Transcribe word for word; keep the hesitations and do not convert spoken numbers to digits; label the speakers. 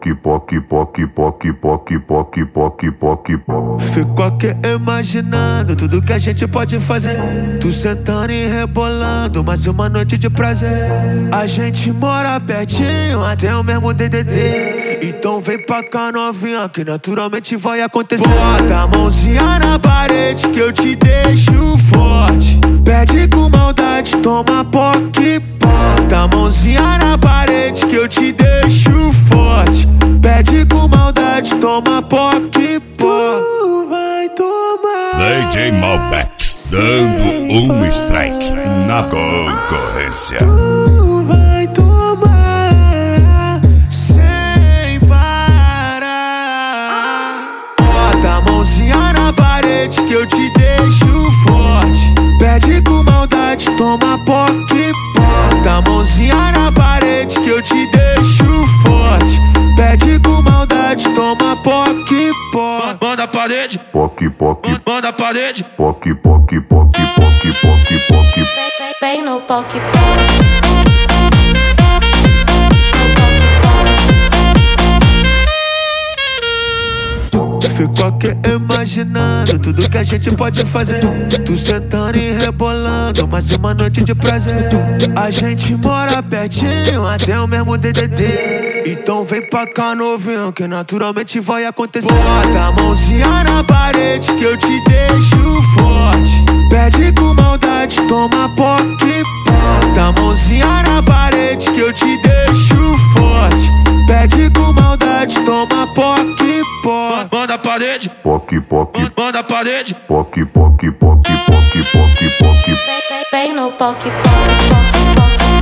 Speaker 1: poque, poque, poque, poque, poque, poque, poque, poque, poque.
Speaker 2: Fico aqui imaginando tudo que a gente pode fazer. Tu sentando e rebolando, mais uma noite de prazer. A gente mora pertinho, até o mesmo D D D. Então vem pra cá novinha, que naturalmente vai acontecer. Bota a mãozinha na parede que eu te deixo forte. Pede com maldade, toma poque, bota a mãozinha na parede que eu te deixo forte. Pede com maldade, toma poque, tu vai tomar.
Speaker 3: D J Malbec dando um strike na concorrência.
Speaker 2: Tu vai tomar sem parar. Bota a mãozinha na parede que eu te deixo forte. Pede com maldade, toma poque, bota a mãozinha na parede que eu te deixo forte. Pede com maldade, toma poque, poque.
Speaker 4: Banda parede,
Speaker 1: Poque, poque,
Speaker 4: banda parede.
Speaker 1: poque, poque, poque, poque, poque, poque.
Speaker 5: Vem no poque.
Speaker 2: Fico aqui imaginando tudo que a gente pode fazer. Tu sentando e rebolando, mais uma noite de prazer. A gente mora pertinho, até o mesmo D D D. Então vem pra cá novinho, que naturalmente vai acontecer. Bota a mãozinha na parede que eu te deixo forte. Pede com maldade, toma poque, bota a mãozinha na parede que eu te deixo forte. Pede com maldade, toma poque, poque.
Speaker 4: Banda parede,
Speaker 1: Poque, poque,
Speaker 4: banda parede.
Speaker 1: poque, poque, poque, poque, poque, poque.
Speaker 5: Vem no poque.